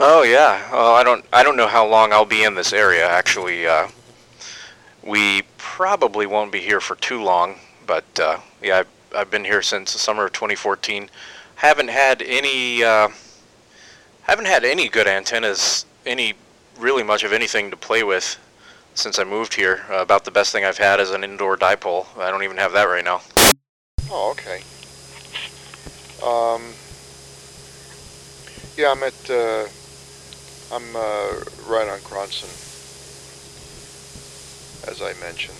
Oh yeah. Well, I don't know how long I'll be in this area. Actually, we probably won't be here for too long. But yeah, I've been here since the summer of 2014. Haven't had any haven't had any good antennas, any really much of anything to play with since I moved here. About the best thing I've had is an indoor dipole. I don't even have that right now. Oh, okay. Um, yeah, I'm right on Cronson, as I mentioned.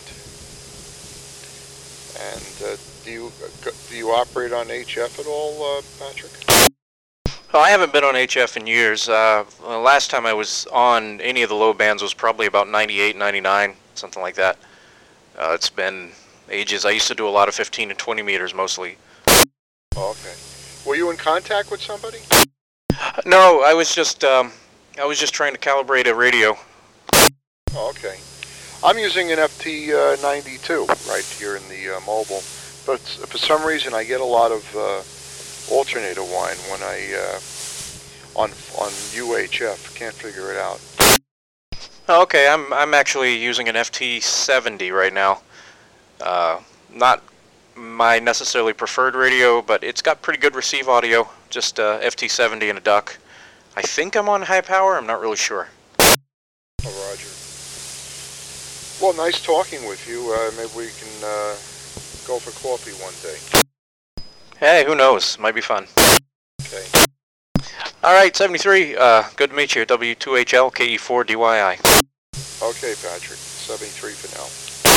And do you operate on HF at all, Patrick? Well, I haven't been on HF in years. Last time I was on any of the low bands was probably about 98, 99, something like that. It's been ages. I used to do a lot of 15 and 20 meters mostly. Oh, okay. Were you in contact with somebody? No, I was just trying to calibrate a radio. Oh, okay. I'm using an FT92 right here in the mobile, but for some reason I get a lot of alternator whine when I on UHF. Can't figure it out. Oh, okay, I'm actually using an FT70 right now. Not my necessarily preferred radio, but it's got pretty good receive audio. Just FT70 and a duck. I think I'm on high power. I'm not really sure. Oh, Roger. Well, nice talking with you. Maybe we can go for coffee one day. Hey, who knows? Might be fun. Okay. All right, 73. Good to meet you. W2HL KE4DYI. Okay, Patrick. 73 for now.